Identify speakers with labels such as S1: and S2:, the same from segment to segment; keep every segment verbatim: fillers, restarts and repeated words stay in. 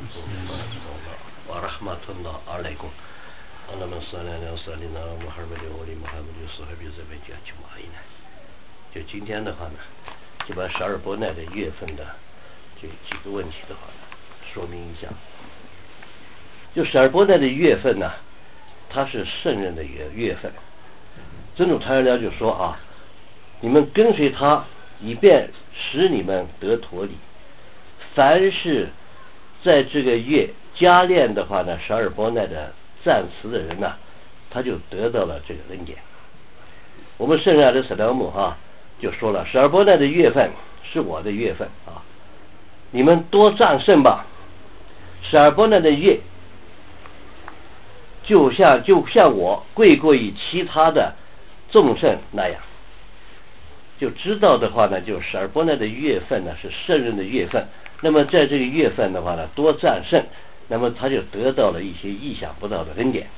S1: ورحمة الله عليكم اللهم صل على سيدنا محمد وعلى محمد وصحبه وسلم أجمعين。就今天的话呢，就把十二波奈的月份的这几个问题的话呢，说明一下。就十二波奈的月份呢，它是圣人的月月份。真主太阳就说啊，你们跟随他，以便使你们得脱离。凡是在这个月加练的话呢，十二波奈的赞词的人呢，他就得到了这个恩典。我们圣人阿里斯拉姆哈就说了，十二波奈的月份是我的月份啊，你们多战胜吧。十二波奈的月就像就像我贵过于其他的众圣那样，就知道的话呢，就十二波奈的月份呢是圣人的月份。那么在这个月份的话呢，多战胜，那么他就得到了一些意想不到的恩典。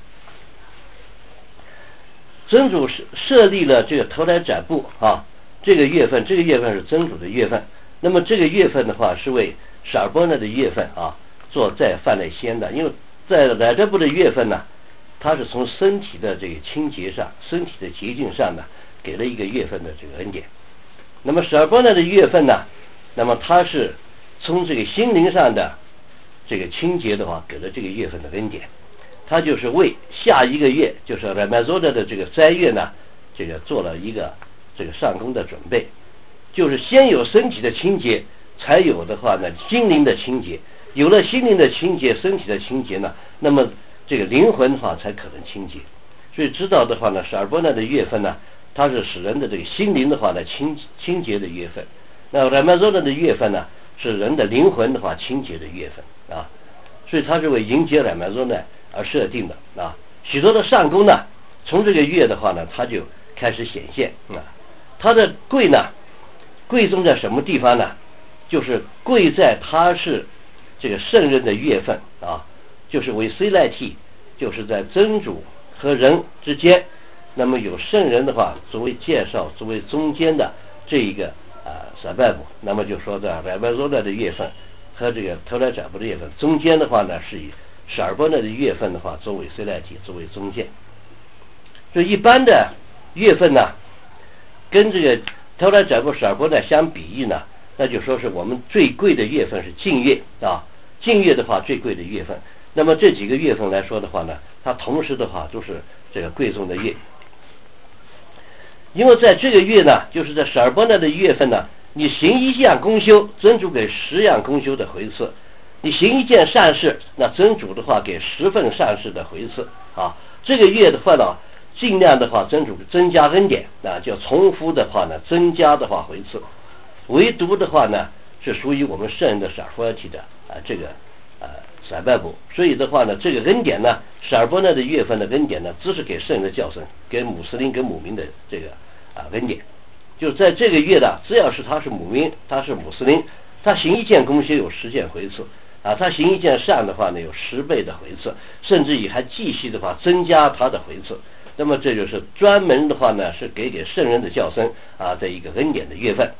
S1: 真主设立了这个头来展布啊，这个月份，这个月份是真主的月份。那么这个月份的话，是为十二波奈的月份啊做在犯类先的，因为在来这部的月份呢，它是从身体的这个清洁上、身体的洁净上呢，给了一个月份的这个恩典。那么十二波奈的月份呢，那么它是从这个心灵上的这个清洁的话，给了这个月份的恩典。它就是为下一个月，就是 Ramadan 的这个斋月呢，这个做了一个这个上工的准备。就是先有身体的清洁，才有的话呢心灵的清洁。有了心灵的清洁，身体的清洁呢，那么这个灵魂的话才可能清洁。所以知道的话呢，十二波奈的月份呢，它是使人的这个心灵的话呢清清洁的月份。那 Ramadan 的月份呢，是人的灵魂的话清洁的月份啊。所以它是为迎接 Ramadan 而设定的啊。许多的上工呢，从这个月的话呢，它就开始显现啊。它的贵呢，贵重在什么地方呢？就是贵在它是这个圣人的月份啊，就是为 C 赖 T， 就是在真主和人之间，那么有圣人的话作为介绍，作为中间的这一个啊撒拜布，那么就说在 Ramadan 的月份和这个头来展布的月份中间的话呢，是以十二波奈的月份的话作为 C 赖 T， 作为中间。这一般的月份呢，跟这个头来展布十二波奈相比喻呢，那就说是我们最贵的月份是净月啊，净月的话最贵的月份。那么这几个月份来说的话呢，它同时的话都是这个贵重的月。因为在这个月呢，就是在十二波奈的月份呢，你行一样功修，真主给十样功修的回赐；你行一件善事，那真主的话给十份善事的回赐啊。这个月的话呢，尽量的话真主增加恩典啊，叫重复的话呢，增加的话回赐。唯独的话呢，是属于我们圣人的十二波提的啊这个啊撒拜布。所以的话呢，这个恩典呢，十二波奈的月份的恩典呢，只是给圣人的教僧，给穆斯林跟姆民的这个啊恩典。就在这个月的，只要是他是姆民，他是穆斯林，他行一件功修有十件回赐啊，他行一件善的话呢，有十倍的回赐，甚至于还继续的话增加他的回赐。那么这就是专门的话呢，是给给圣人的教僧啊的一个恩典的月份。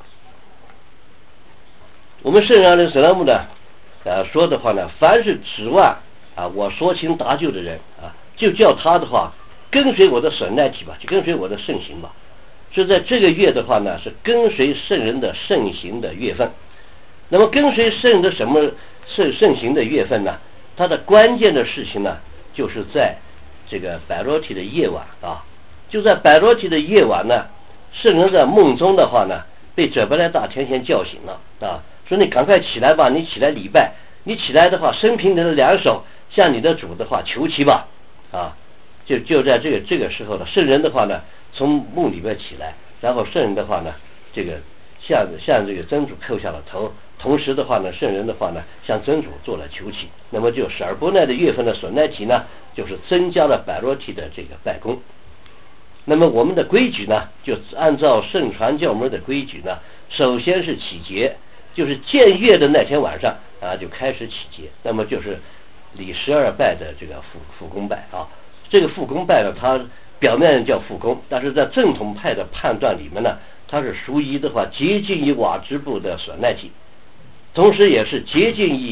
S1: 我们圣人阿里斯拉姆呢，呃说的话呢，凡是指望啊我说情达救的人啊，就叫他的话跟随我的神来体吧，就跟随我的圣行吧。是在这个月的话呢，是跟随圣人的圣行的月份。那么跟随圣人的什么圣圣行的月份呢？它的关键的事情呢，就是在这个百罗提的夜晚啊，就在百罗提的夜晚呢，圣人在梦中的话呢，被者伯来大天仙叫醒了啊，说你赶快起来吧，你起来礼拜，你起来的话，生平你的两手向你的主的话求祈吧啊，就就在这个这个时候呢，圣人的话呢，从梦里边起来，然后圣人的话呢，这个向向这个真主叩下了头，同时的话呢，圣人的话呢，向真主做了求祈。那么就十二波奈的月份的损奈体呢，就是增加了百罗提的这个拜功。那么我们的规矩呢，就按照圣传教门的规矩呢，首先是起节，就是见月的那天晚上啊，就开始起节。那么就是礼十二拜的这个复复功拜啊，这个复功拜呢，它表面叫复功，但是在正统派的判断里面呢，它是属于的话接近于瓦支部的损奈体，同时也是接近于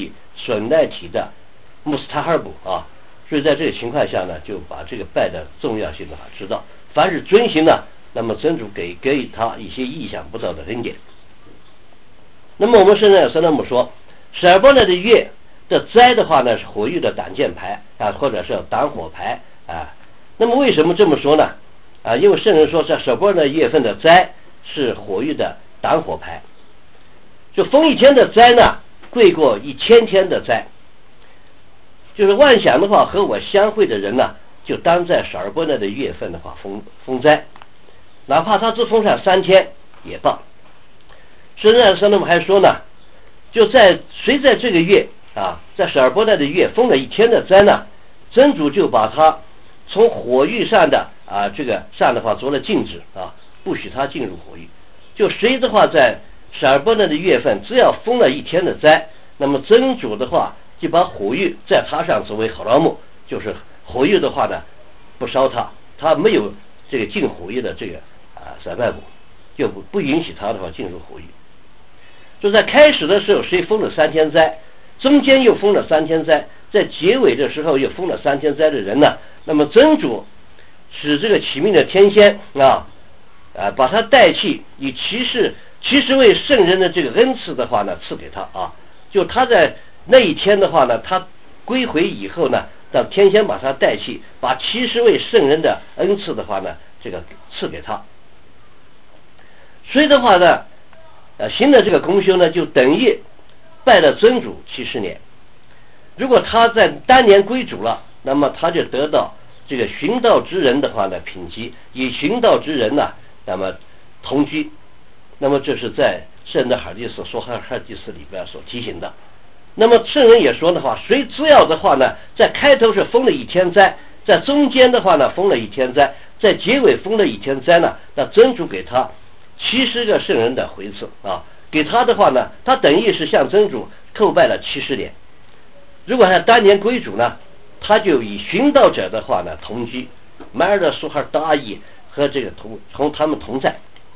S1: 损赖体的穆斯塔哈布啊，所以在这个情况下呢，就把这个拜的重要性的话知道，凡是遵行呢，那么真主给给予他一些意想不到的恩典。那么我们现在有那么说，十二波呢的月的灾的话呢是火域的挡箭牌啊，或者是挡火牌啊。那么为什么这么说呢？啊，因为圣人说在十二波呢月份的灾是火域的挡火牌，就封一天的灾呢贵过一千天的灾。就是万想的话和我相会的人呢，就当在十二波呢的月份的话封封灾，哪怕他只封上三天也罢。圣人圣人还说呢，就在谁在这个月啊，在十二波呢的月封了一天的灾呢，真主就把他从火域上的啊这个上的话做了禁止啊，不许他进入火域。就谁的话在十二波呢的月份只要封了一天的灾，那么真主的话就把火域在他上作为好拉木，就是火域的话呢不烧他，他没有这个进火域的这个啊散拜补，就不不允许他的话进入火域。就在开始的时候谁封了三天灾，中间又封了三天灾，在结尾的时候又封了三天灾的人呢，那么真主使这个启命的天仙啊啊把他带去以骑士其实为圣人的这个恩赐的话呢赐给他啊，就他在那一天的话呢，他归回以后呢，让天仙把他带去，把七十位圣人的恩赐的话呢，这个赐给他。所以的话呢，呃，新的这个功修呢，就等于拜了真主七十年。如果他在当年归主了，那么他就得到这个寻道之人的话呢品级，与寻道之人呢，那么同居。那么这是在圣的哈迪斯说哈哈迪斯里边所提醒的。那么圣人也说的话，谁只要的话呢，在开头是封了一天灾，在中间的话呢封了一天灾，在结尾封了一天灾呢，那真主给他七十个圣人的回赐啊，给他的话呢，他等于是向真主叩拜了七十年。如果他当年归主呢，他就以寻道者的话呢同居，迈尔的苏哈大义和这个同同他们同在。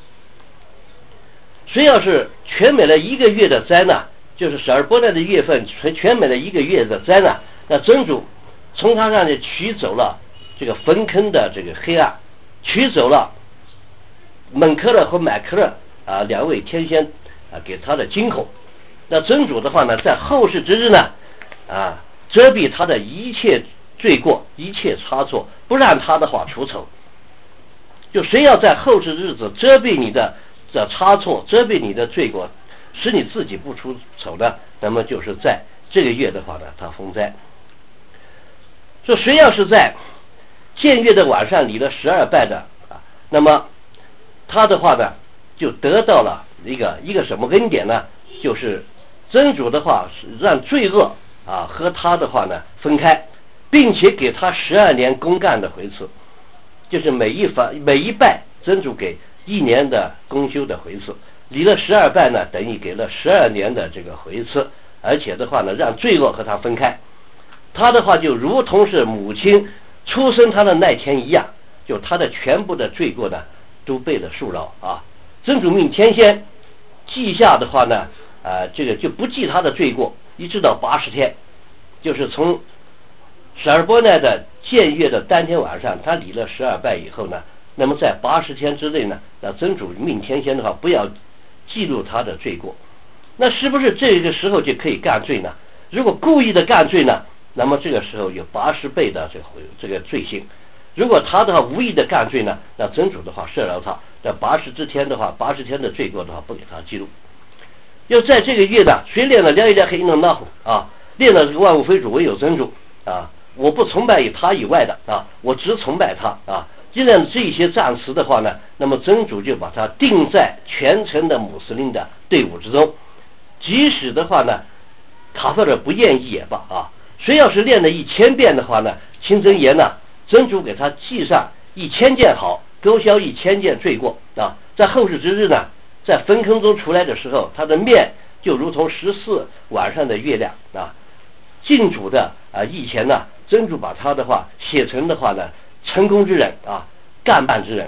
S1: 谁要是全美了一个月的灾呢，就是十二波呢的月份全全美了一个月的灾呢，那真主从他上就取走了这个坟坑的这个黑暗，取走了蒙克勒和买克勒啊两位天仙啊给他的惊恐。那真主的话呢，在后世之日呢啊遮蔽他的一切罪过，一切差错，不让他的话出丑。就谁要在后世日子遮蔽你的这差错，遮蔽你的罪过，使你自己不出丑的，那么就是在这个月的话呢，他封灾。说谁要是在建月的晚上礼了十二拜的啊，那么他的话呢，就得到了一个一个什么恩典呢？就是真主的话是让罪恶啊和他的话呢分开，并且给他十二年公干的回赐，就是每一法每一拜真主给一年的公修的回赐，离了十二拜呢，等于给了十二年的这个回赐，而且的话呢，让罪恶和他分开。他的话就如同是母亲出生他的那天一样，就他的全部的罪过呢，都被了恕饶啊。真主命天仙记下的话呢，啊，这个就不记他的罪过，一直到八十天，就是从十二波奈的建月的当天晚上，他离了十二拜以后呢。那么在八十天之内呢，那真主命天仙的话不要记录他的罪过，那是不是这个时候就可以干罪呢？如果故意的干罪呢，那么这个时候有八十倍的这个这个罪行。如果他的话无意的干罪呢，那真主的话赦饶他，那八十之天的话，八十天的罪过的话不给他记录。要在这个月呢，谁练了两一两黑能那虎啊，练了这个万物非主唯有真主啊，我不崇拜以他以外的啊，我只崇拜他啊。既然这些赞词的话呢，那么真主就把它定在全城的穆斯林的队伍之中，即使的话呢卡弗尔不愿意也罢啊，谁要是练了一千遍的话呢，清真言呢，真主给他记上一千件好，勾销一千件罪过啊，在后世之日呢，在坟坑中出来的时候，他的面就如同十四晚上的月亮啊，敬主的啊以前呢，真主把他的话写成的话呢，成功之人啊，干办之人。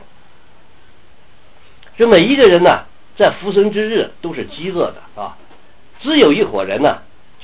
S1: 就每一个人呢，在复生之日都是饥饿的啊，只有一伙人呢，就是他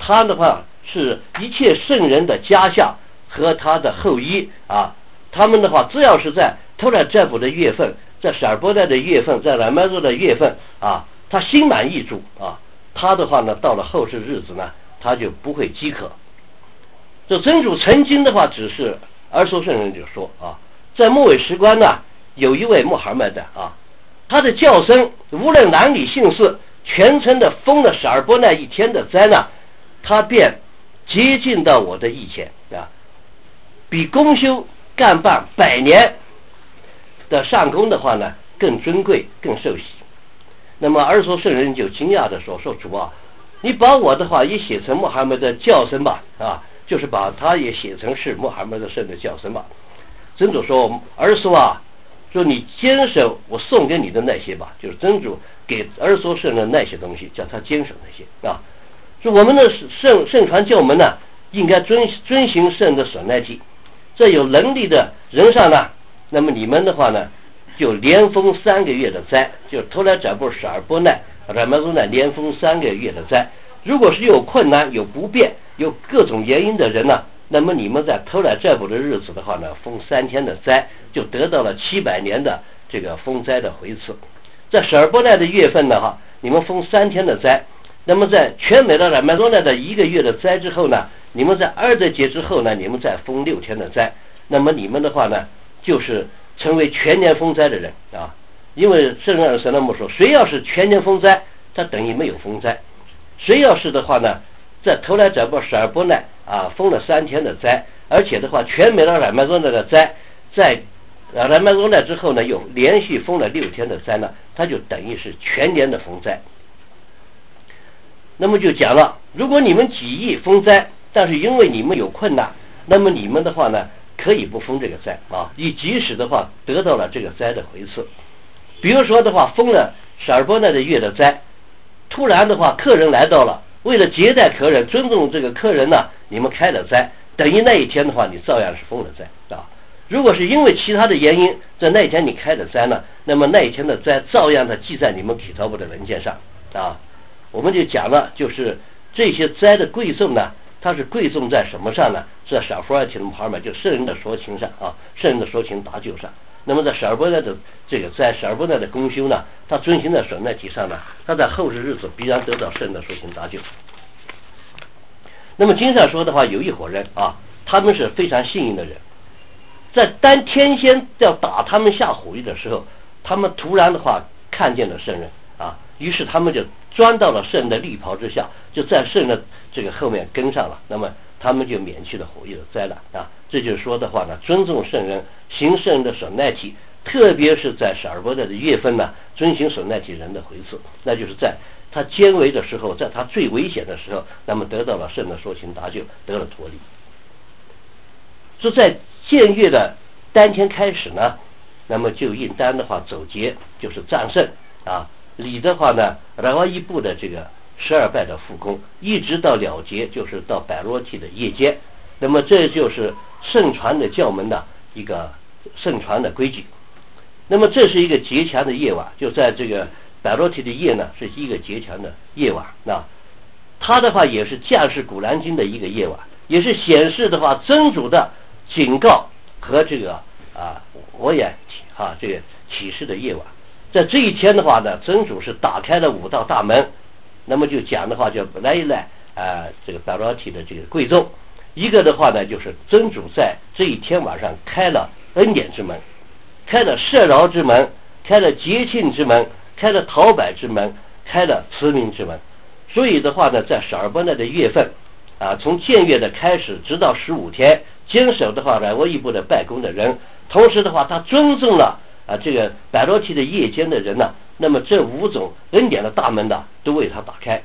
S1: 他的话是一切圣人的家下和他的后裔啊，他们的话只要是在偷来占卜的月份，在舍尔波奈的月份，在兰麦族的月份啊，他心满意足啊，他的话呢，到了后世日子呢，他就不会饥渴。这真主曾经的话，只是儿苏圣人就说啊，在末尾时关呢，有一位穆罕默德啊，他的叫声无论男女姓氏，全程的封了舍尔波奈一天的灾呢，他便接近到我的意前啊，比公修干办百年的上功的话呢，更尊贵，更受喜。那么儿苏圣人就惊讶的说：“说主啊，你把我的话也写成穆罕默德叫声吧，啊，就是把他也写成是穆罕默德圣的叫声吧。”真主说：“儿苏啊，说你坚守我送给你的那些吧，就是真主给儿苏圣的那些东西，叫他坚守那些啊。说我们的圣圣传教门呢，应该遵遵行圣的所耐体，在有能力的人上呢。”那么你们的话呢，就连封三个月的灾，就偷来占卜舍尔波奈、染麦宗呢连封三个月的灾。如果是有困难、有不便、有各种原因的人呢，那么你们在偷来占卜的日子的话呢，封三天的灾，就得到了七百年的这个封灾的回赐。在舍尔波奈的月份呢，哈，你们封三天的灾。那么在全美的染麦宗奈的一个月的灾之后呢，你们在二德节之后呢，你们再封六天的灾。那么你们的话呢，就是成为全年封灾的人啊，因为圣人神那么说，谁要是全年封灾，他等于没有封灾；谁要是的话呢，在头来占卜舍尔波奈啊封了三天的灾，而且的话全美的染麦宗奈的灾，在染麦宗奈之后呢，又连续封了六天的灾呢，他就等于是全年的封灾。那么就讲了，如果你们几亿封灾，但是因为你们有困难，那么你们的话呢，可以不封这个灾啊，以即使的话得到了这个灾的回赐。比如说的话，封了舍尔波奈的月的灾，突然的话客人来到了，为了接待客人，尊重这个客人呢，你们开了灾，等于那一天的话你照样是封了灾啊。如果是因为其他的原因，在那一天你开的灾呢，那么那一天的灾照样的记在你们祈祷簿的文件上啊。我们就讲了，就是这些灾的贵重呢，它是贵重在什么上呢？在舍尔波奈提的穆罕默德，就圣人的说情上啊，圣人的说情达救上。那么在舍尔波奈的这个在舍尔波奈的功修呢，他遵循在所耐体上呢，他在后世日子必然得到圣人的说情达救。那么经上说的话，有一伙人啊，他们是非常幸运的人，在当天仙要打他们下火狱的时候，他们突然的话看见了圣人啊，于是他们就钻到了圣人的绿袍之下，就在圣人的这个后面跟上了，那么他们就免去了火狱的灾难啊。这就是说的话呢，尊重圣人，行圣人的所耐体，特别是在舍尔波奈的月份呢，遵行所耐体人的回赐，那就是在他坚危的时候，在他最危险的时候，那么得到了圣人的说情达救，得了脱离。所以在建月的当天开始呢，那么就应当的话走节，就是战胜啊。礼的话呢，然后一部的这个十二拜的复工，一直到了结，就是到百罗提的夜间。那么这就是圣传的教门的一个圣传的规矩。那么这是一个节强的夜晚，就在这个百罗提的夜呢，是一个节强的夜晚。那它的话也是降世古兰经的一个夜晚，也是显示的话真主的警告和这个啊我也啊这个启示的夜晚。在这一天的话呢，真主是打开了五道大门，那么就讲的话叫来一来啊这个百罗提的这个贵重。一个的话呢，就是真主在这一天晚上开了恩典之门，开了赦饶之门，开了节庆之门，开了讨百之门，开了慈悯之门。所以的话呢，在舍尔波奈的月份啊，从建月的开始直到十五天，坚守的话染沃伊部的拜功的人，同时的话他尊重了啊这个百罗提的夜间的人呢，那么这五种恩典的大门呢，都为他打开。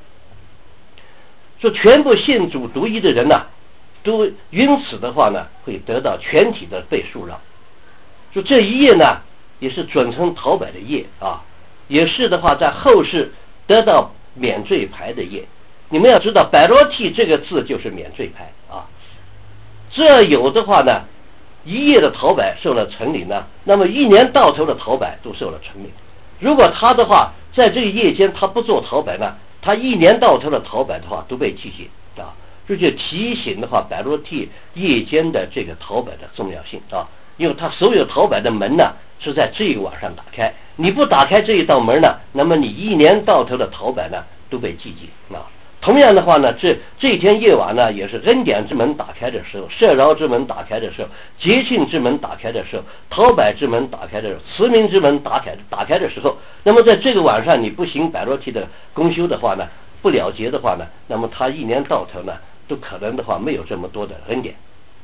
S1: 说全部信主独一的人呢，都因此的话呢，会得到全体的被恕饶。说这一页呢，也是准称讨百的页啊，也是的话在后世得到免罪牌的页。你们要知道，百罗提这个字就是免罪牌啊。这有的话呢，一夜的讨百受了惩领呢，那么一年到头的讨百都受了惩领。如果他的话在这个夜间他不做讨百呢， 他一年到头的讨摆的话都被记记啊，这就提醒的话百罗替夜间的这个讨摆的重要性啊，因为他所有讨摆的门呢是在这个晚上打开，你不打开这一道门呢，那么你一年到头的讨摆呢都被记记啊。同样的话呢，这这天夜晚呢，也是恩典之门打开的时候，赦饶之门打开的时候，节庆之门打开的时候，讨摆之门打开的时候，慈名之门打开打开的时候，那么在这个晚上你不行百罗替的公休的话呢，不了结的话呢，那么他一年到头呢，都可能的话没有这么多的恩典。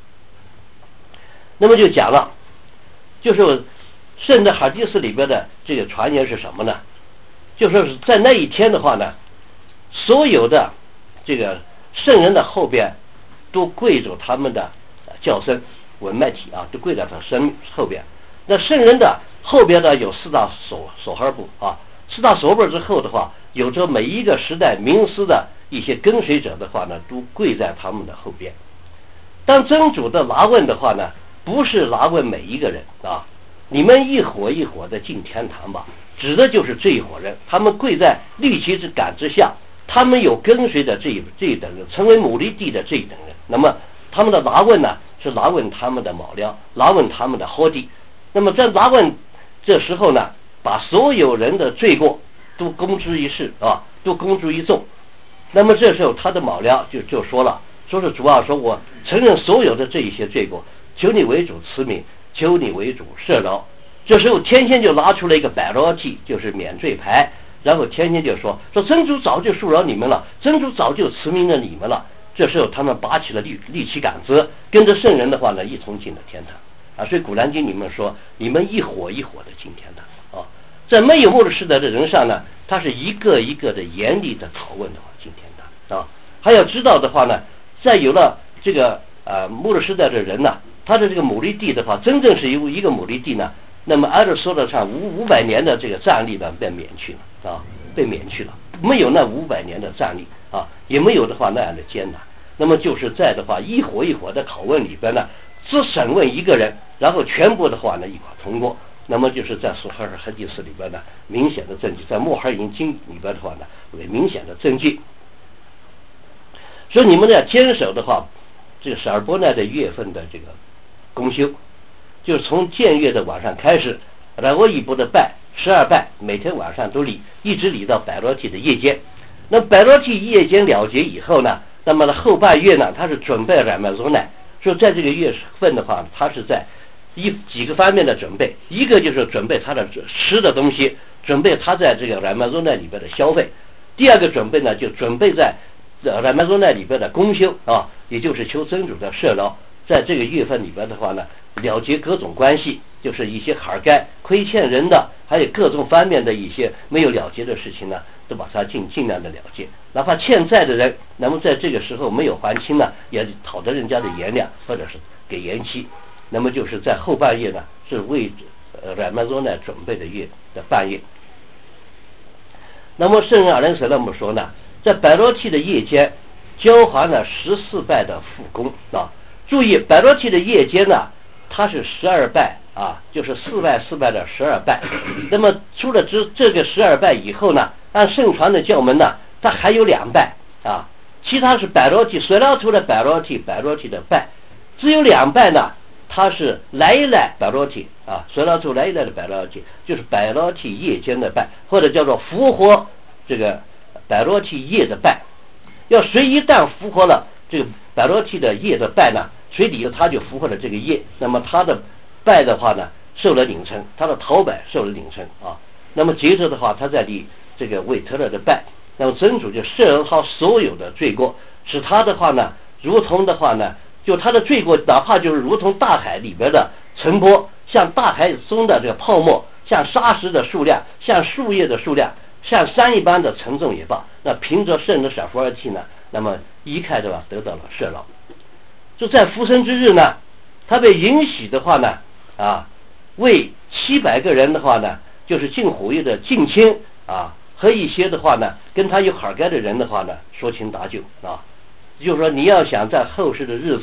S1: 那么就讲了，就是圣的哈迪斯里边的这个传言是什么呢？就说是在那一天的话呢，所有的这个圣人的后边都跪着他们的教僧文脉体啊，都跪在他身后边。那圣人的后边呢有四大所所号部啊，四大所部之后的话，有着每一个时代名师的一些跟随者的话呢，都跪在他们的后边。当真主的拿问的话呢，不是拿问每一个人啊，你们一伙一伙的进天堂吧，指的就是这一伙人，他们跪在律旗之杆之下，他们有跟随的这一这一等人，成为母利地的这一等人。那么他们的拿问呢，是拿问他们的卯料，拿问他们的豁地。那么在拿问这时候呢，把所有人的罪过都公之于世啊，都公诸于众。那么这时候他的卯料就就说了，说是主啊，说我承认所有的这一些罪过，求你为主慈悯，求你为主赦饶。这时候天仙就拿出了一个百罗替，就是免罪牌，然后天仙就说说真主早就恕饶你们了，真主早就慈悯了你们了。这时候他们拔起了律律旗杆子，跟着圣人的话呢，一同进了天堂啊。所以古兰经里面说，你们一伙一伙的进天堂啊。在没有末日时代的人上呢，他是一个一个的严厉的拷问的话进天堂啊。还要知道的话呢，在有了这个呃末日时代的人呢，他的这个母利地的话，真正是一一个母利地呢，那么按照说得上五五百年的这个战力呢被免去了啊，被免去了，没有那五百年的战力啊，也没有的话那样的艰难。那么就是在的话一伙一伙的拷问里边呢，只审问一个人，然后全部的话呢一块通过。那么就是在苏哈尔哈迪斯里边呢明显的证据，在穆罕因经里边的话呢为明显的证据。所以你们要坚守的话，这个十二波奈的月份的这个公休，就是从建月的晚上开始，然后一波的拜十二拜，每天晚上都礼，一直礼到百罗替的夜间。那百罗替夜间了结以后呢，那么后半月呢，他是准备染麦佐奈，说在这个月份的话，他是在一几个方面的准备，一个就是准备他的吃的东西，准备他在这个染麦佐奈里边的消费；第二个准备呢，就准备在染麦佐奈里边的公休啊，也就是求真主的赦饶。在这个月份里边的话呢，了结各种关系，就是一些哈该亏欠人的，还有各种方面的一些没有了结的事情呢，都把它尽尽量的了结。哪怕欠债的人，那么在这个时候没有还清呢，也讨得人家的原谅，或者是给延期。那么就是在后半夜呢，是为呃染麦佐奈准备的月的半夜。那么圣人阿伦舍勒姆说呢，在百罗替的夜间交还了十四拜的复工啊。注意，百罗替的夜间呢，它是十二拜啊，就是四拜四拜的十二拜。那么除了这这个十二拜以后呢，按圣传的教门呢，它还有两拜啊，其他是百罗替随了图的百罗替百罗替的拜，只有两拜呢，它是来一来百罗替啊，随了图来一来的百罗替，就是百罗替夜间的拜，或者叫做复活这个百罗替夜的拜。要谁一旦复活了这个百罗替的夜的拜呢，谁里头他就复活了这个夜，那么他的拜的话呢受了领成，他的讨拜受了领成啊。那么接着的话，他在立这个为特勒的拜，那么真主就赦了他所有的罪过，使他的话呢，如同的话呢，就他的罪过，哪怕就是如同大海里边的尘波，像大海中的这个泡沫，像沙石的数量，像树叶的数量，像山一般的沉重也罢，那凭着圣的舍弗尔契呢，那么一看的话得到了赦饶。就在复生之日呢，他被允许的话呢，啊，为七百个人的话呢，就是进虎狱的近亲啊，和一些的话呢，跟他有哈该的人的话呢，说情达救啊。就是说，你要想在后世的日子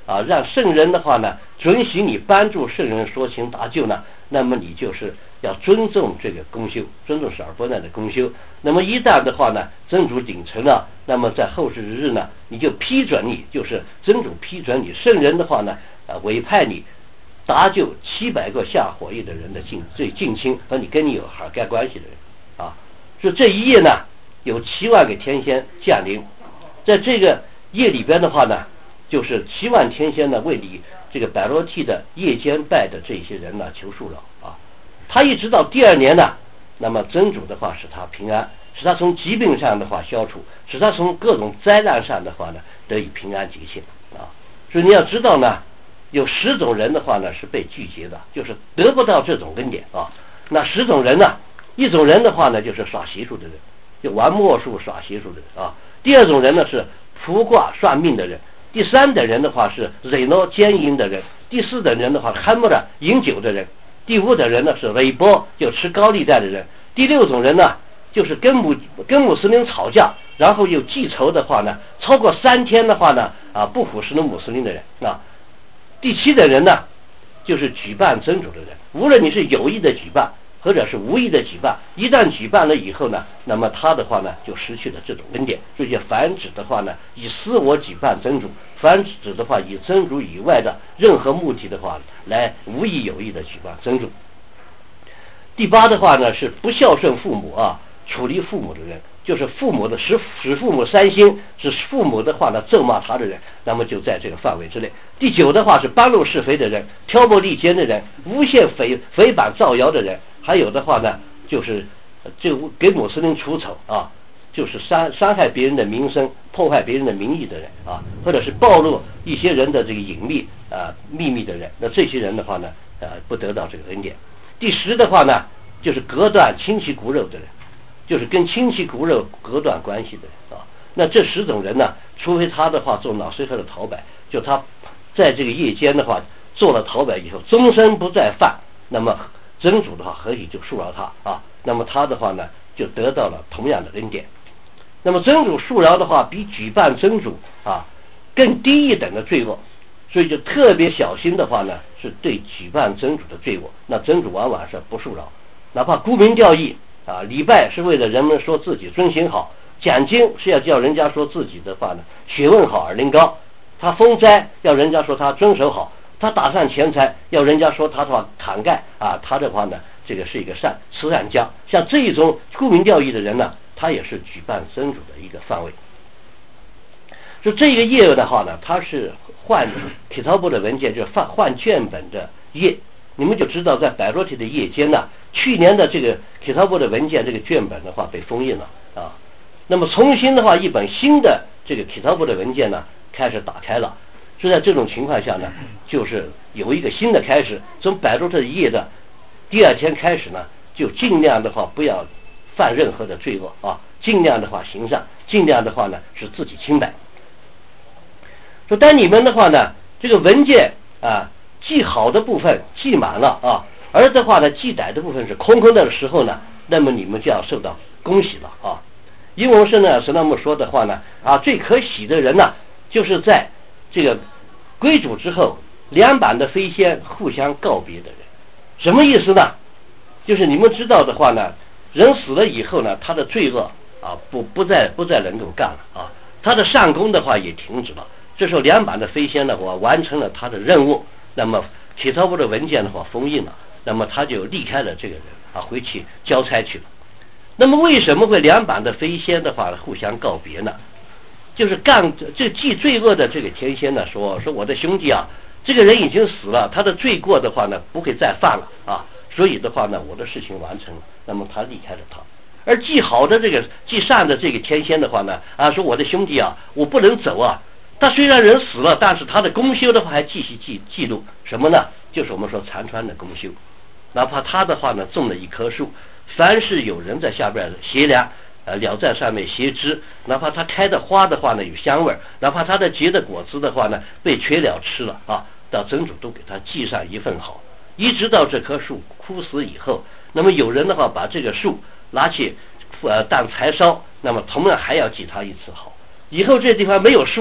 S1: 啊，让圣人的话呢准许你帮助圣人说情达救呢，那么你就是要尊重这个公修，尊重舍尔波那的公修。那么一旦的话呢，真主秉承了，那么在后世之日呢，你就批准你，就是真主批准你，圣人的话呢，啊委派你搭救七百个下火狱的人的近最近亲和你跟你有海盖关系的人啊。说这一夜呢，有七万个天仙降临，在这个夜里边的话呢，就是七万天仙呢为你这个百罗替的夜间拜的这些人呢求恕饶啊。他一直到第二年呢，那么真主的话使他平安，使他从疾病上的话消除，使他从各种灾难上的话呢得以平安极幸啊。所以你要知道呢，有十种人的话呢是被拒绝的，就是得不到这种恩典啊。那十种人呢，一种人的话呢就是耍邪术的人，就玩魔术耍邪术的人啊。第二种人呢是卜卦算命的人，第三等人的话是惹恼奸淫的人，第四等人的话汉木的饮酒的人，第五等人呢是韦波就吃高利贷的人，第六种人呢就是跟穆跟穆斯林吵架，然后又记仇的话呢，超过三天的话呢啊不服侍的穆斯林的人啊。第七等人呢就是举办真主的人，无论你是有意的举办或者是无意的举办，一旦举办了以后呢，那么他的话呢就失去了这种恩典。这些凡指的话呢，以私我举办真主，凡指的话以真主以外的任何目的的话来无意有意的举办真主。第八的话呢是不孝顺父母啊，处理父母的人，就是父母的使使父母伤心，使父母的话呢咒骂他的人，那么就在这个范围之内。第九的话是搬弄是非的人，挑拨离间的人，诬陷诽诽谤造谣的人，还有的话呢就是就给穆斯林出丑啊，就是伤伤害别人的名声，破坏别人的名誉的人啊，或者是暴露一些人的这个隐秘啊秘密的人，那这些人的话呢呃不得到这个恩典。第十的话呢就是隔断亲戚骨肉的人，就是跟亲戚骨肉隔断关系的人啊。那这十种人呢，除非他的话做脑髓和的逃摆，就他在这个夜间的话做了逃摆以后终身不再犯，那么真主的话何以就恕饶他啊？那么他的话呢就得到了同样的恩典。那么真主恕饶的话比举办真主啊更低一等的罪恶，所以就特别小心的话呢是对举办真主的罪恶，那真主往往是不恕饶。哪怕沽名钓誉啊，礼拜是为了人们说自己遵行好，讲经是要叫人家说自己的话呢学问好耳灵高，他封斋要人家说他遵守好，他打算钱财要人家说他的话慷慨啊，他的话呢这个是一个善慈善家。像这一种沽名钓誉的人呢，他也是举办真主的一个范围。就这个页的话呢，它是换体操部的文件，就是换换卷本的页，你们就知道在百罗体的页间呢，去年的这个体操部的文件这个卷本的话被封印了啊。那么重新的话，一本新的这个体操部的文件呢开始打开了。就在这种情况下呢，就是有一个新的开始，从百罗特页的第二天开始呢，就尽量的话不要犯任何的罪恶啊，尽量的话行善，尽量的话呢使自己清白。说当你们的话呢，这个文件啊记好的部分记满了啊，而的话呢记载的部分是空空的时候呢，那么你们就要受到恭喜了啊。因为是呢，是那么说的话呢啊，最可喜的人呢，就是在这个归主之后，两版的飞仙互相告别的人。什么意思呢？就是你们知道的话呢，人死了以后呢，他的罪恶啊不不再不再能够干了啊，他的善功的话也停止了。这时候两版的飞仙呢，我完成了他的任务，那么体操部的文件的话封印了，那么他就离开了这个人啊，回去交差去了。那么为什么会两版的飞仙的话互相告别呢？就是干这记罪恶的这个天仙呢说说我的兄弟啊，这个人已经死了，他的罪过的话呢不会再犯了啊，所以的话呢我的事情完成了，那么他离开了他。而记好的这个记善的这个天仙的话呢啊，说我的兄弟啊，我不能走啊，他虽然人死了，但是他的功修的话还继续记记录什么呢？就是我们说残川的功修。哪怕他的话呢种了一棵树，凡是有人在下边斜梁呃鸟在上面斜枝，哪怕他开的花的话呢有香味，哪怕他的结的果子的话呢被雀鸟吃了啊，到真主都给他记上一份好，一直到这棵树枯死以后，那么有人的话把这个树拿去呃当柴烧，那么同样还要记他一次好。以后这地方没有树了，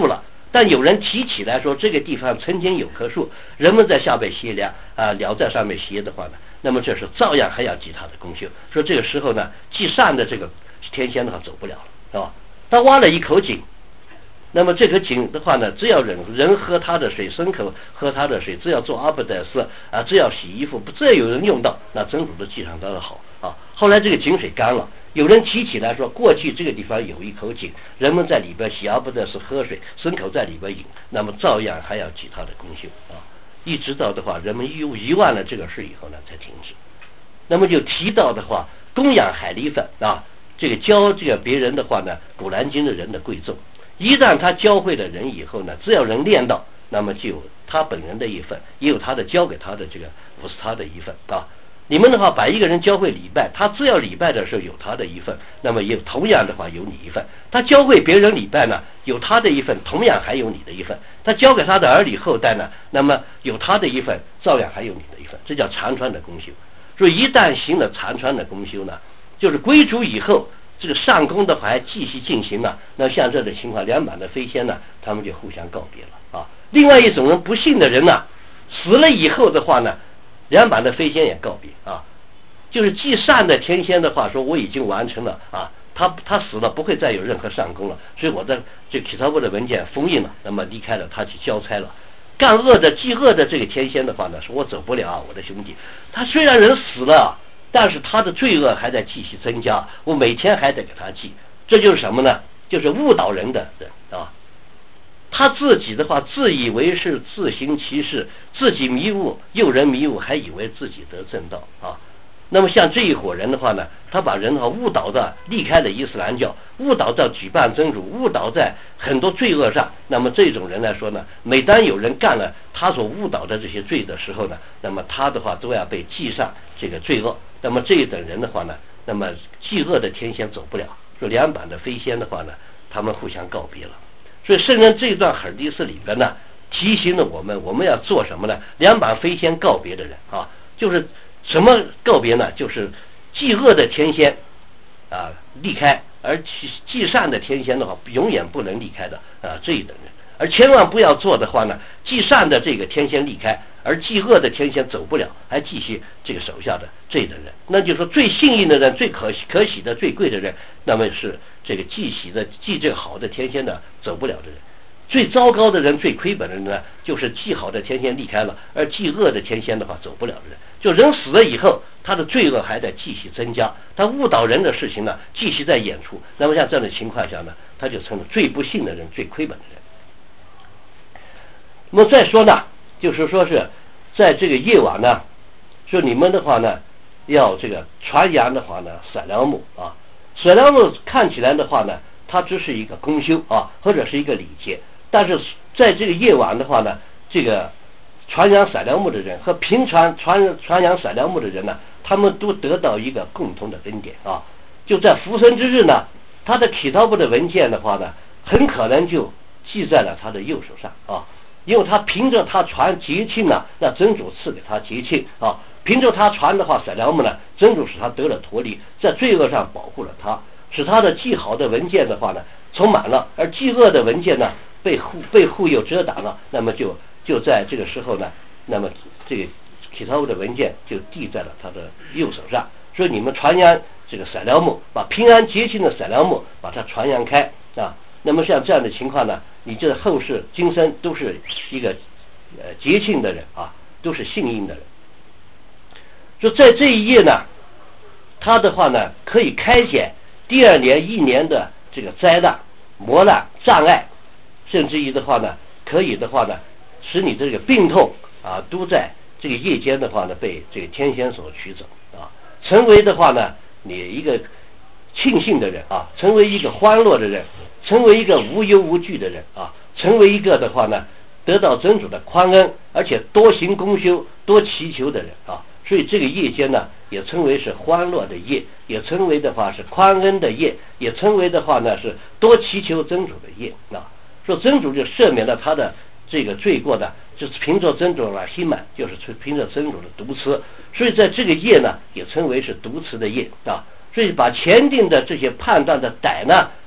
S1: 但有人提起来说这个地方曾经有棵树，人们在下面歇凉啊，鸟在上面歇的话呢，那么这是照样还要记他的功修。说这个时候呢，记善的这个天仙的话走不了了，是吧？他挖了一口井，那么这口井的话呢，只要人人喝他的水，牲口喝他的水，只要做阿不得斯啊，只要洗衣服，只要有人用到，那真主都记上他的好啊。后来这个井水干了，有人提起来说，过去这个地方有一口井，人们在里边洗阿不得斯喝水，牲口在里边饮，那么照样还要记他的功修啊。一直到的话，人们又遗忘了这个事以后呢，才停止。那么就提到的话，供养海醂粉啊，这个教这个别人的话呢，古兰经的人的贵重。一旦他教会了人以后呢，只要人练到，那么就有他本人的一份，也有他的教给他的这个不是他的一份啊。你们的话把一个人教会礼拜，他只要礼拜的时候有他的一份，那么也同样的话有你一份。他教会别人礼拜呢，有他的一份，同样还有你的一份。他教给他的儿女后代呢，那么有他的一份，照样还有你的一份。这叫长传的功修。所以一旦行了长传的功修呢，就是归主以后，这个上功的话还继续进行了，那像这种情况，两版的飞仙呢，他们就互相告别了啊。另外一种人不幸的人呢，死了以后的话呢，两版的飞仙也告别啊。就是既善的天仙的话说，我已经完成了啊，他他死了不会再有任何上功了，所以我的这启超部的文件封印了，那么离开了，他去交差了。干恶的既恶的这个天仙的话呢，说我走不了啊，我的兄弟，他虽然人死了，但是他的罪恶还在继续增加，我每天还得给他记。这就是什么呢？就是误导人的人啊。他自己的话自以为是，自行其事，自己迷雾，诱人迷雾，还以为自己得正道啊。那么像这一伙人的话呢，他把人的话误导到离开了伊斯兰教，误导到举办真主，误导在很多罪恶上。那么这种人来说呢，每当有人干了他所误导的这些罪的时候呢，那么他的话都要被记上这个罪恶。那么这一等人的话呢，那么记恶的天仙走不了，说两版的飞仙的话呢，他们互相告别了。所以圣人这段哈迪斯里边呢，提醒了我们，我们要做什么呢？两版飞仙告别的人啊，就是什么告别呢？就是记恶的天仙啊离开，而记善的天仙的话永远不能离开的啊这一等人。而千万不要做的话呢，记善的这个天仙离开，而记恶的天仙走不了，还继续这个手下的这一等人。那就是说最幸运的人，最可可喜的最贵的人，那么是这个记喜的记这个好的天仙的走不了的人。最糟糕的人，最亏本的人呢，就是记好的天仙离开了，而记恶的天仙的话走不了的人。就人死了以后，他的罪恶还在继续增加，他误导人的事情呢继续在演出。那么像这样的情况下呢，他就成了最不幸的人，最亏本的人。那么再说呢，就是说是在这个夜晚呢，说你们的话呢，要这个传扬的话呢，闪亮木啊，闪亮木看起来的话呢，它只是一个功修啊，或者是一个礼节。但是在这个夜晚的话呢，这个传扬闪亮木的人和平传传传扬闪亮木的人呢，他们都得到一个共同的恩典啊。就在福生之日呢，他的启涛部的文件的话呢，很可能就记在了他的右手上啊。因为他凭着他传节庆呢，那真主赐给他节庆啊；凭着他传的话，闪亮木呢，真主使他得了脱离，在罪恶上保护了他，使他的记好的文件的话呢充满了，而记恶的文件呢被护被护佑遮挡了，那么就就在这个时候呢，那么这个启涛的文件就递在了他的右手上。所以你们传扬这个闪亮木，把平安节庆的闪亮木把它传扬开啊。那么像这样的情况呢，你这后世今生都是一个呃节庆的人啊，都是幸运的人。就在这一页呢，他的话呢可以开解第二年一年的这个灾难、磨难、障碍，甚至于的话呢，可以的话呢，使你这个病痛啊都在这个夜间的话呢被这个天仙所取走啊，成为的话呢你一个庆幸的人啊，成为一个欢乐的人，成为一个无忧无惧的人啊，成为一个的话呢得到真主的宽恩，而且多行功修、多祈求的人啊。所以这个夜间呢也称为是欢乐的夜，也称为的话是宽恩的夜，也称为的话呢是多祈求真主的夜啊。说真主就赦免了他的这个罪过的，就是凭着真主的心满，就是凭着真主的毒词，所以在这个夜呢也称为是毒词的夜啊。所以把前定的这些判断的歹呢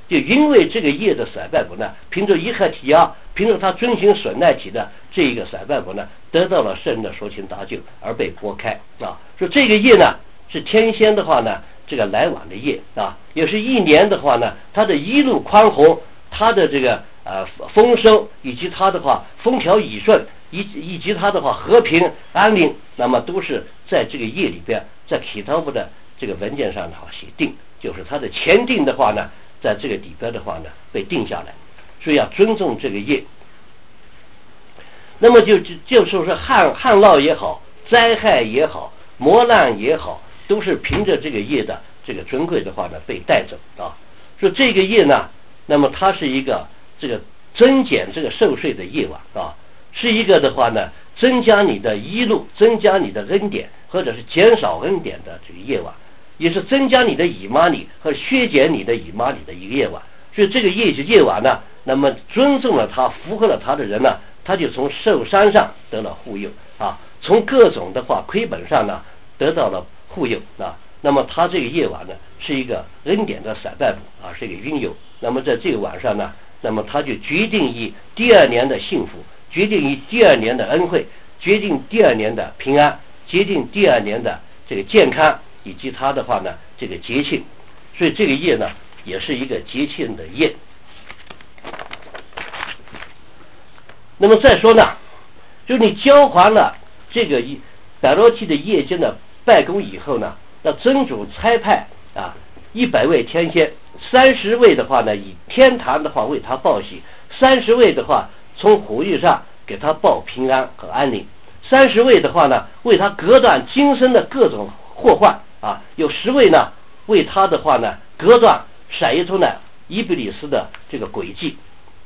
S1: 就因为这个业的散败果呢，凭着一合体啊，凭着他遵循损耐体的这一个散败果呢，得到了圣人的说情达救而被拨开啊。说这个业呢是天仙的话呢，这个来往的业啊，也是一年的话呢，它的一路宽宏，它的这个呃丰收，以及它的话风调雨顺，以以及它的话和平安宁，那么都是在这个业里边，在启涛部的这个文件上的话写定，就是它的前定的话呢，在这个里边的话呢被定下来，所以要尊重这个业。那么就就说是旱旱涝也好，灾害也好，磨难也好，都是凭着这个业的这个尊贵的话呢被带走啊。说这个业呢，那么它是一个这个增减这个受税的业网啊，是一个的话呢增加你的一路，增加你的恩典，或者是减少恩典的这个业网，也是增加你的以妈里和削减你的以妈里的一个业网。所以这个业绩业网呢，那么尊重了他，符合了他的人呢，他就从寿山上得了护佑啊，从各种的话亏本上呢得到了护佑啊。那么他这个业网呢是一个恩典的散败补啊，是一个运佑。那么在这个晚上呢，那么他就决定以第二年的幸福，决定以第二年的恩惠，决定第二年的平安，决定第二年的这个健康，以及他的话呢这个节庆。所以这个业呢也是一个节庆的业。那么再说呢，就你交还了这个百罗契的夜间的拜功以后呢，那真主差派啊一百位天仙，三十位的话呢以天堂的话为他报喜，三十位的话从虎域上给他报平安和安宁，三十位的话呢为他隔断今生的各种祸患啊，有十位呢为他的话呢隔断闪一出呢伊比里斯的这个诡计。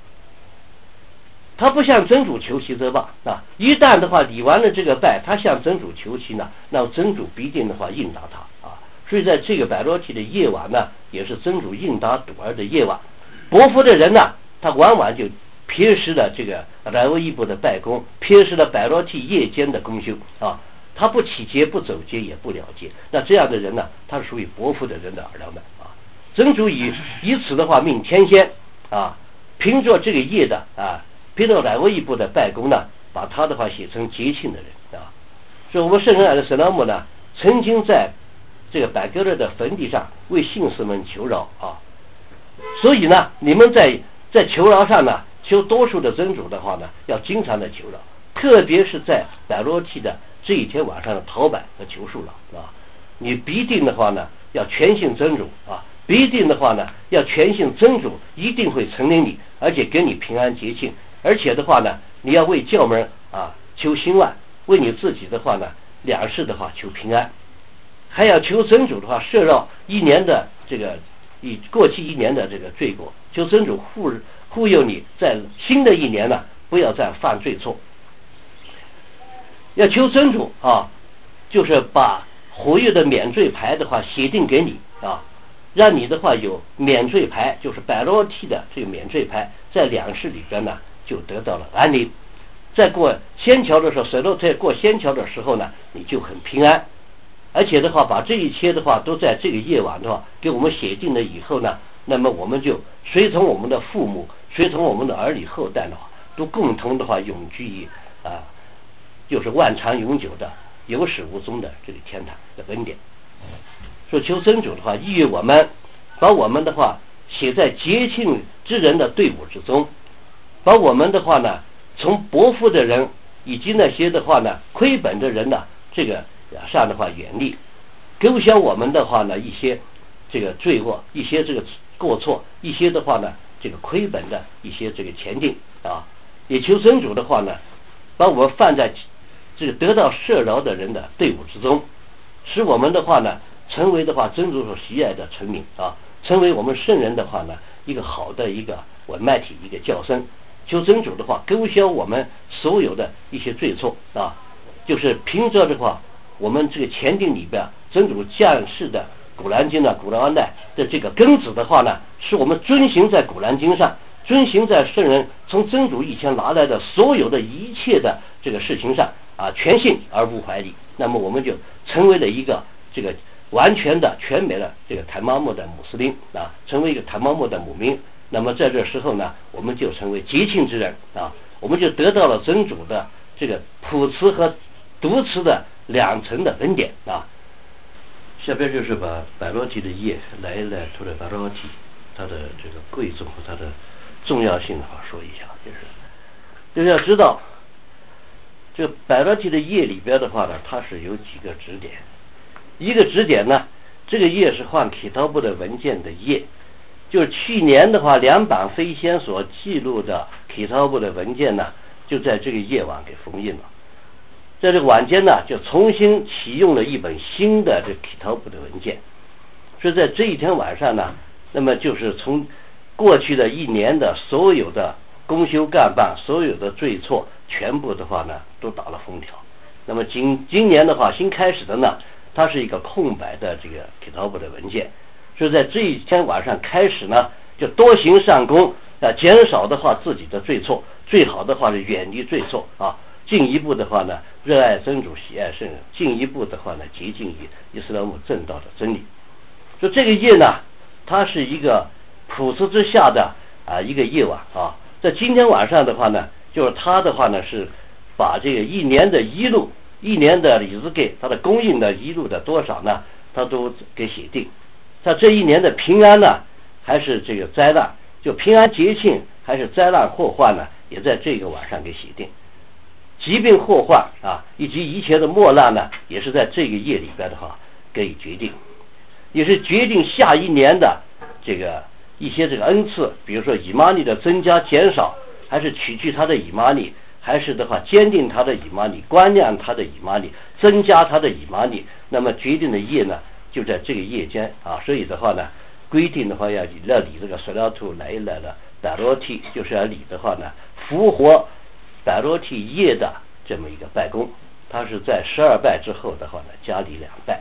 S1: 他不向真主求其责报啊！一旦的话理完了这个拜，他向真主求其呢，那么真主必定的话应答他啊！所以在这个百罗契的夜晚呢，也是真主应答笃儿的夜晚。薄福的人呢，他往往就撇失了这个来欧一部的拜功，撇失了百罗契夜间的功修啊！他不起节，不走节，也不了节。那这样的人呢，他是属于薄福的人的儿女们啊！真主以以此的话命天仙啊，凭着这个业的啊。凭着来欧一部的拜功呢，把他的话写成节庆的人啊。所以我们圣人阿勒斯拉姆呢，曾经在这个百格勒的坟地上为信士们求饶啊。所以呢，你们在在求饶上呢，求多数的真主的话呢，要经常的求饶，特别是在百罗契的这一天晚上的讨摆和求恕饶啊。你必定的话呢，要全信真主啊。必定的话呢，要全信真主一定会承领你，而且给你平安节庆。而且的话呢，你要为教门啊求兴旺，为你自己的话呢两世的话求平安，还要求真主的话赦饶一年的这个以过去一年的这个罪过，求真主护护佑你在新的一年呢不要再犯罪错。要求真主啊，就是把活跃的免罪牌的话写定给你啊，让你的话有免罪牌，就是百罗契的这个免罪牌，在两世里边呢。就得到了安宁，在过仙桥的时候，水路在过仙桥的时候呢，你就很平安。而且的话，把这一切的话都在这个夜晚的话给我们写定了以后呢，那么我们就随从我们的父母，随从我们的儿女后代的话，都共同的话永居于啊，就是万长永久的有始无终的这个天堂的恩典。说求真主的话，意愿我们把我们的话写在节庆之人的队伍之中。把我们的话呢，从薄富的人以及那些的话呢亏本的人呢，这个上的话远离，勾销我们的话呢一些这个罪恶，一些这个过错，一些的话呢这个亏本的一些这个前进啊，也求真主的话呢，把我们放在这个得到赦饶的人的队伍之中，使我们的话呢成为的话真主所喜爱的臣民啊，成为我们圣人的话呢一个好的一个文脉体，一个教声。求真主的话勾销我们所有的一些罪错啊，就是凭着的话我们这个前定里边真主降世的古兰经呢古兰代的这个根子的话呢，是我们遵行在古兰经上，遵行在圣人从真主以前拿来的所有的一切的这个事情上啊，全信而无怀疑。那么我们就成为了一个这个完全的全灭了这个台妈木的穆斯林啊，成为一个台妈木的母民。那么在这时候呢，我们就成为节庆之人啊，我们就得到了真主的这个普慈和独慈的两层的恩典啊。下边就是把百罗提的业来来图的百罗提它的这个贵重和它的重要性的话说一下，就是就是要知道这个百罗提的业里边的话呢，它是有几个指点。一个指点呢，这个业是换启涛部的文件的业，就是去年的话两版飞仙所记录的启涛部的文件呢，就在这个夜晚给封印了。在这个晚间呢，就重新启用了一本新的这启涛部的文件。所以在这一天晚上呢，那么就是从过去的一年的所有的公修干办，所有的罪错，全部的话呢都打了封条。那么今今年的话，新开始的呢，它是一个空白的这个启涛部的文件。所以在这一天晚上开始呢，就多行善功啊，减少的话自己的罪错，最好的话是远离罪错啊。进一步的话呢，热爱真主，喜爱圣人；进一步的话呢，接近于伊斯兰姆正道的真理。所以这个夜呢，它是一个普世之下的啊一个夜晚啊。在今天晚上的话呢，就是它的话呢是把这个一年的一路、一年的里子给它的供应的一路的多少呢，它都给写定。它这一年的平安呢，还是这个灾难，就平安节庆还是灾难祸患呢，也在这个晚上给写定。疾病祸患啊，以及一切的磨难呢，也是在这个夜里边的话给决定，也是决定下一年的这个一些这个恩赐，比如说以玛尼的增加减少，还是取去他的以玛尼，还是的话坚定他的以玛尼，观念他的以玛尼，增加他的以玛尼。那么决定的夜呢，就在这个夜间啊，所以的话呢，规定的话要要理这个索拉图来来了百罗提，就是要理的话呢，复活百罗提夜的这么一个拜功，它是在十二拜之后的话呢，加理两拜。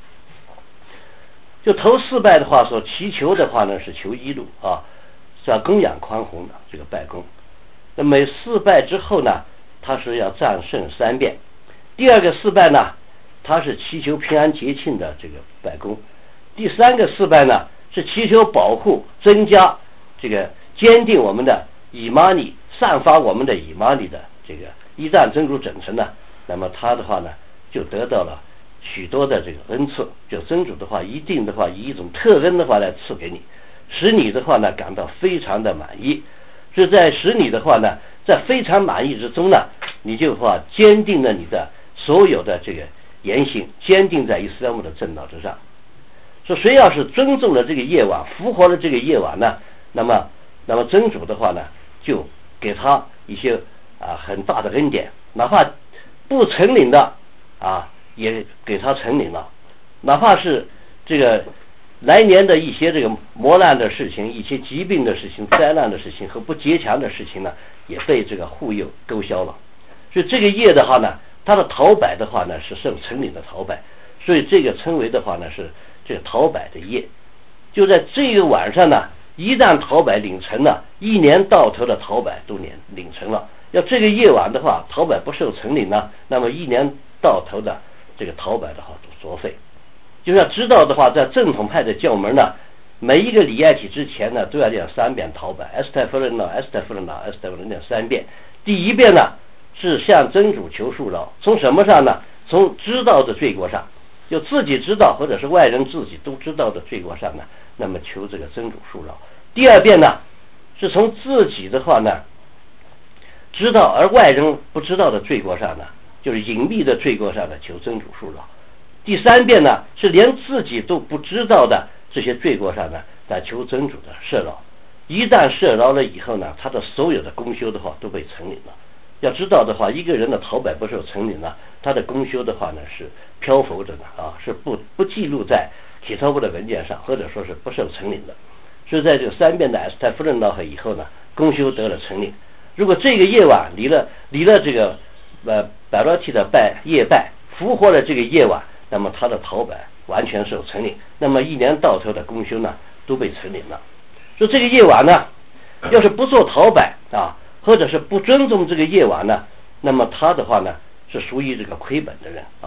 S1: 就头四拜的话所祈求的话呢，是求一路啊，是要供养宽宏的这个拜功。那每四拜之后呢，它是要战胜三遍。第二个四拜呢，它是祈求平安节庆的这个拜功。第三个四拜呢，是祈求保护、增加这个坚定我们的以玛尼，散发我们的以玛尼的这个一旦真主整成呢，那么他的话呢就得到了许多的这个恩赐，就真主的话一定的话以一种特恩的话来赐给你，使你的话呢感到非常的满意。是在使你的话呢，在非常满意之中呢，你就话坚定了你的所有的这个言行，坚定在伊斯兰姆的正道之上。说谁要是尊重了这个夜晚，复活了这个夜晚呢，那么那么真主的话呢，就给他一些啊很大的恩典，哪怕不成领的啊，也给他成领了，哪怕是这个来年的一些这个磨难的事情，一些疾病的事情，灾难的事情和不洁强的事情呢，也被这个护佑勾销了。所以这个业的话呢，它的陶摆的话呢是受成领的陶摆，所以这个称为的话呢是这个陶摆的业。就在这个晚上呢，一旦陶摆领成了，一年到头的陶摆都领领成了。要这个夜晚的话，陶摆不受成领呢，那么一年到头的这个陶摆的话都作废。就是要知道的话，在正统派的教门呢，每一个礼爱体之前呢，都要念三遍陶摆，埃斯泰夫人呢，埃斯泰夫人呢，埃斯泰夫人念三遍。第一遍呢是向真主求恕饶，从什么上呢？从知道的罪过上，就自己知道或者是外人自己都知道的罪过上呢，那么求这个真主恕饶。第二遍呢，是从自己的话呢知道而外人不知道的罪过上呢，就是隐秘的罪过上呢，求真主恕饶。第三遍呢，是连自己都不知道的这些罪过上呢，来求真主的赦饶。一旦赦饶了以后呢，他的所有的功修的话都被成领了。要知道的话，一个人的陶摆不受成领呢，他的功修的话呢是漂浮着的啊，是不不记录在体操部的文件上，或者说是不受成领的。所以在这个三遍的埃斯泰夫人闹会以后呢，功修得了成领。如果这个夜晚离了离了这个呃百罗提的拜夜拜，复活了这个夜晚，那么他的陶摆完全受成领，那么一年到头的功修呢都被成领了。说这个夜晚呢，要是不做陶摆啊，或者是不尊重这个夜晚呢，那么他的话呢是属于这个亏本的人啊。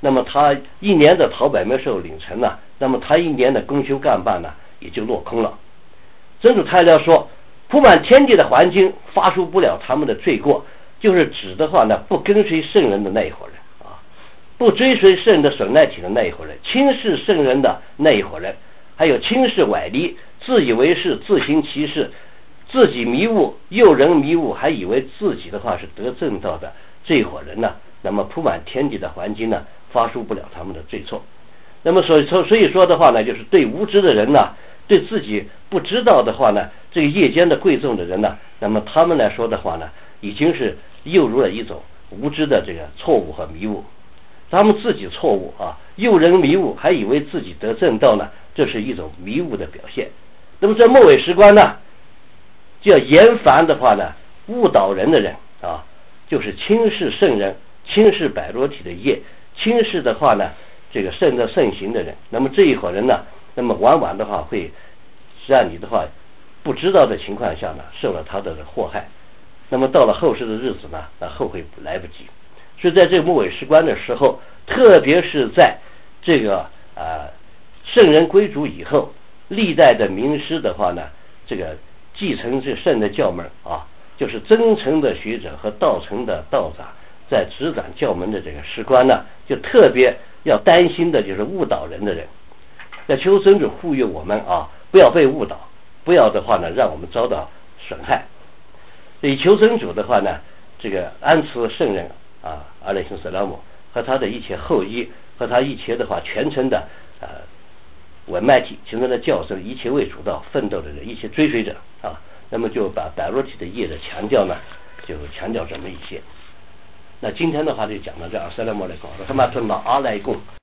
S1: 那么他一年的讨百苗兽领成呢，那么他一年的公休干办呢也就落空了。真主太亮说，铺满天地的环境发出不了他们的罪过，就是指的话呢，不跟随圣人的那一伙人啊，不追随圣人的损害体的那一伙人，轻视圣人的那一伙人，还有轻视歪理，自以为是，自行其事，自己迷雾，诱人迷雾，还以为自己的话是得正道的这一伙人呢，那么铺满天地的环境呢，发出不了他们的罪错。那么所以说所以说的话呢，就是对无知的人呢，对自己不知道的话呢，这个夜间的贵重的人呢，那么他们来说的话呢，已经是诱入了一种无知的这个错误和迷雾。他们自己错误啊，诱人迷雾，还以为自己得正道呢，这是一种迷雾的表现。那么这末尾时关呢，就要严防的话呢，误导人的人啊，就是轻视圣人，轻视百罗体的业，轻视的话呢，这个圣的圣行的人。那么这一伙人呢，那么往往的话会让你的话不知道的情况下呢，受了他的祸害。那么到了后世的日子呢，那后悔来不及。所以在这个末尾时关的时候，特别是在这个呃圣人归主以后，历代的名师的话呢，这个继承这圣的教门啊，就是真诚的学者和道成的道长在执掌教门的这个时关呢，就特别要担心的就是误导人的人。要求真主护佑我们啊，不要被误导，不要的话呢，让我们遭到损害。所以求真主的话呢，这个安慈圣人啊，阿赖辛斯拉姆和他的一切后裔和他一切的话全程的呃文脉体全程的教授，一切为主道奋斗的人，一切追随者啊，那么就把百罗体的业的强调呢，就强调这么一些。那今天的话就讲到这儿，阿萨拉姆来讲，他妈吞了阿莱贡。